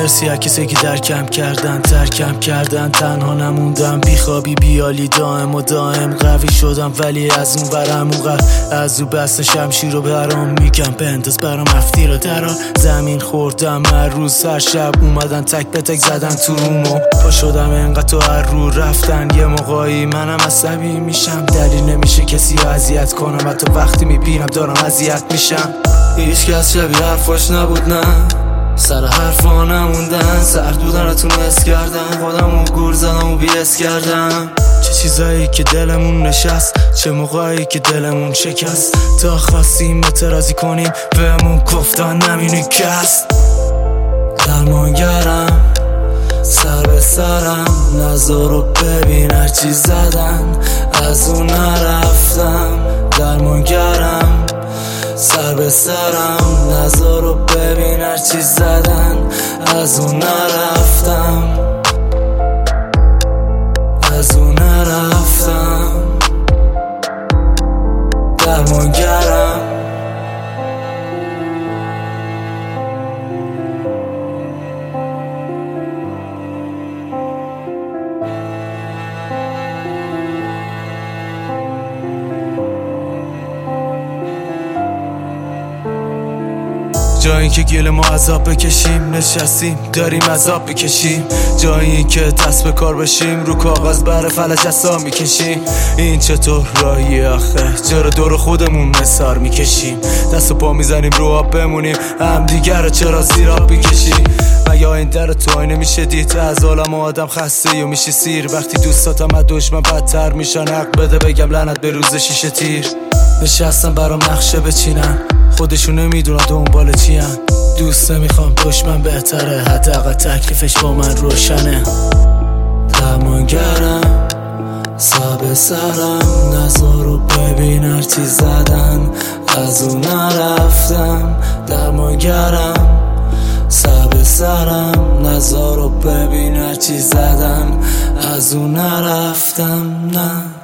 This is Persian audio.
مرسی از کسی که درکم کردن، ترکم کردن، تنها نموندم، بیخوابی بیالی دائم و دائم قوی شدم، ولی از اون برم اون از او بست شمشیر رو برام میگم بنداز برام افتی رو درا زمین خوردم هر روز هر شب اومدن تک به تک زدن تو رومو پا شدم انقدر تو هر رو رفتن یه موقعی منم عصبی میشم، دلیل نمیشه کسی رو اذیت کنم، حتی وقتی میبینم دارم اذیت میشم. هیچ کس شبیه حرفاش نبود، نه سر حرفا نموندن، سردودنتون حس کردم، خودمو گور زدم و بی‌حس کردم. چه چیزایی که دلمون نشست، چه موقعی که دلمون شکست، تا خواستیم اعتراضی کنیم بهمون گفتن نمینی کس. درمانگرم سر به سرم، نظر رو ببین هرچی زدن از اون نرفتم. درمانگرم سر به سرم، نظر رو ببین هرچی زدن از اون نرفتم، از اون نرفتم. درمانگرم جایی که گل ما عذاب بکشیم، نشستیم داریم عذاب بکشیم، جایی که دست به کار بشیم رو کاغذ بر فلج عصا میکشیم. این چطور راهیه آخه، چرا دور خودمون مسار میکشیم، دست و پا میزنیم رو آب بمونیم، هم دیگر رو چرا زیر آب بکشیم. مگه این در تو آینه میشه دید، از عالم و آدم خسته یا میشه سیر، وقتی دوستاتم از دشمن بدتر میشن، حق بده بگم لعنت به روز شیشه تیر. نشستم برام نقشه بچینن، خودشون نمیدونن دنبال چیان، دوست نمیخوام دشمن بهتره، حداقل تکلیفش با من روشنه. درمانگرم سر به سرم، نظر رو ببین هرچی زدن از اون نرفتم. درمانگرم سر به سرم، نظر رو ببین هرچی زدن از اون نرفتم. نه